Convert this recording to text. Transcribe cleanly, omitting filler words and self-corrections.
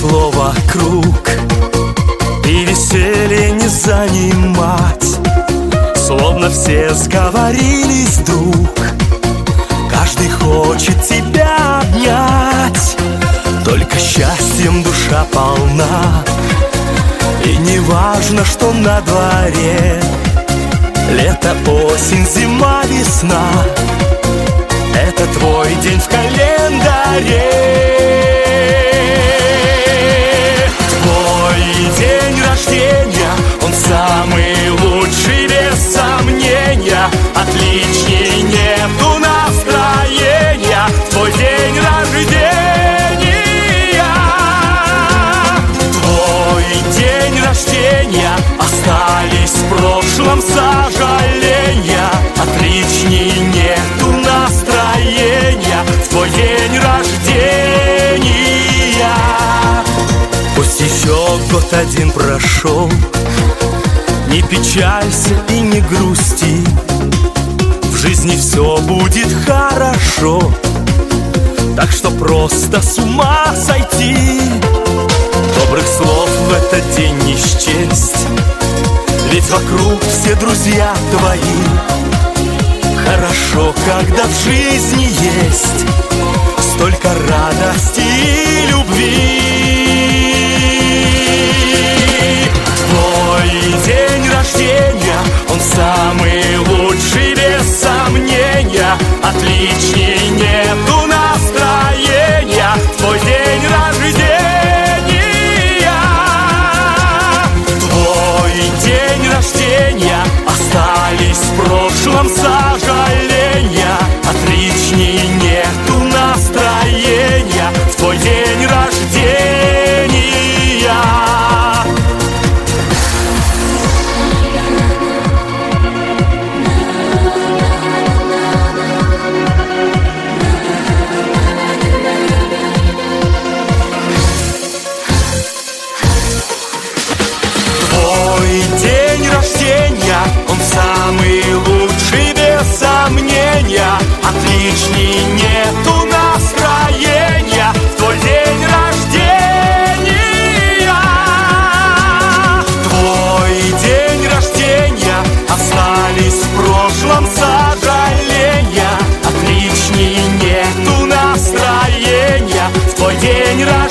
тепло вокруг, и веселье не занимать. Словно все сговорились вдруг, каждый хочет тебя обнять. Только счастьем душа полна, и не важно, что на дворе. Лето, осень, зима, весна — это твой день в календаре. Твой день рождения, он самый лучший, без сомнения. Отличней нету настроения. Твой день рождения. Твой день рождения, остались в прошлом сожаления. Отличней нету настроения. Твой день рождения. Пусть еще год один прошел, не печалься и не грусти, в жизни все будет хорошо. Так что просто с ума сойти. Добрых слов в этот день не счесть, ведь вокруг все друзья твои. Хорошо, когда в жизни есть столько радости и любви. Твой день рождения, он самый лучший, без сомнения. Отличней нету настроения. Твой день рождения. Твой день рождения, остались в прошлом сожаления. Отличней нету настроения. Твой день рождения. Он самый лучший, без сомнения. Отличней нету настроения. Твой день рождения. Твой день рождения, остались в прошлом сожаления. Отличней нету настроения. Твой день рождения.